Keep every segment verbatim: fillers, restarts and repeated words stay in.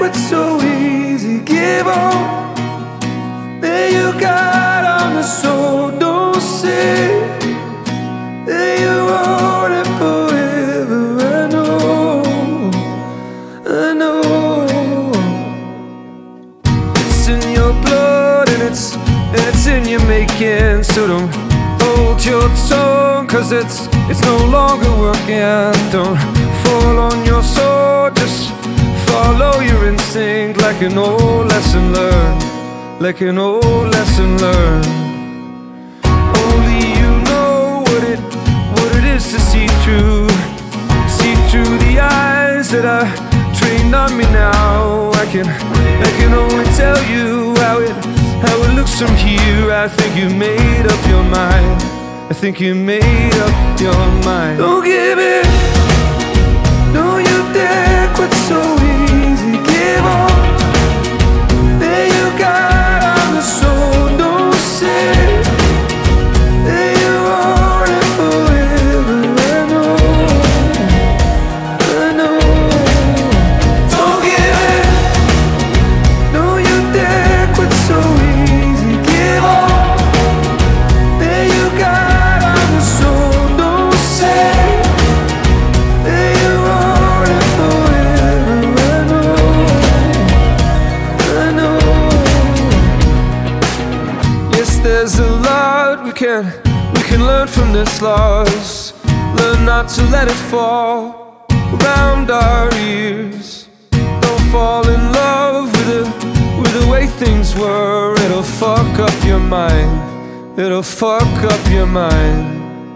what's so easy. Give all that you got on the soul. Don't say that you want it forever. I know, I know. It's in your blood and it's, and it's in your making. So don't hold your tongue, cause it's, it's no longer working. Don't fall on your sword, just follow your instinct. Like an old lesson learned, like an old lesson learned. Only you know what it, what it is to see through, see through the eyes that are trained on me now. I can, I can only tell you how it, how it looks from here. I think you made up your mind, I think you made up your mind. Don't give it, don't you dare quit so easy. Give all that you got on the soul. Don't say that you want it forever. I know, I know. Don't give it, don't you dare quit so easy. Give all that you got on the soul. Don't say that you want it forever. I know, I know. Yes, there's a lot we can, we can learn from this loss. Learn not to let it fall around our ears. Don't fall in love with the, with the way things were. It'll fuck up your mind, it'll fuck up your mind.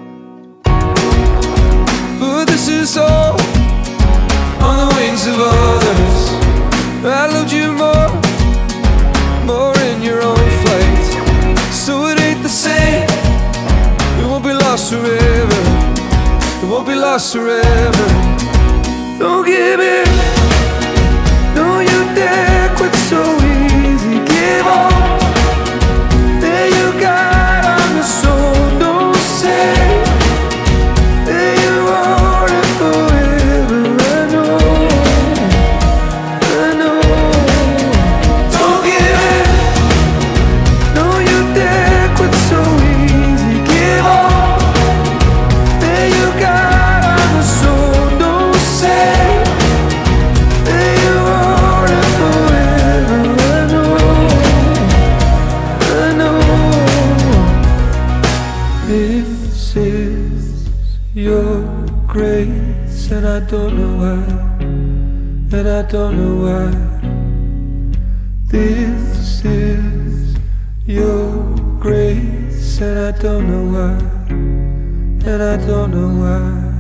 But this is all on the wings of others. I loved you more, more in your own flight. So it ain't the same, it won't be lost forever, it won't be lost forever. Don't give in, don't you dare quit so easy. Give all that you got on the soul. Don't say that you want it forever. I know, I know. Don't give in, don't you dare quit so easy. Give all that you got on the soul. Don't say that you want it forever. I know, I know. This is your grace, and I don't know why, and I don't know why. This is your grace, and I don't know why, and I don't know why.